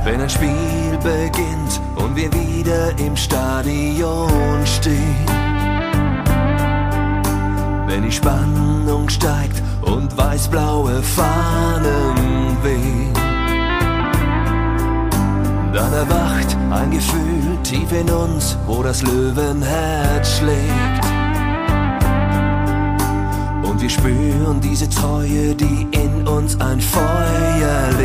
Wenn ein Spiel beginnt und wir wieder im Stadion stehen. Wenn die Spannung steigt und weiß-blaue Fahnen wehen. Dann erwacht ein Gefühl tief in uns, wo das Löwenherz schlägt. Und wir spüren diese Treue, die in uns ein Feuer legt.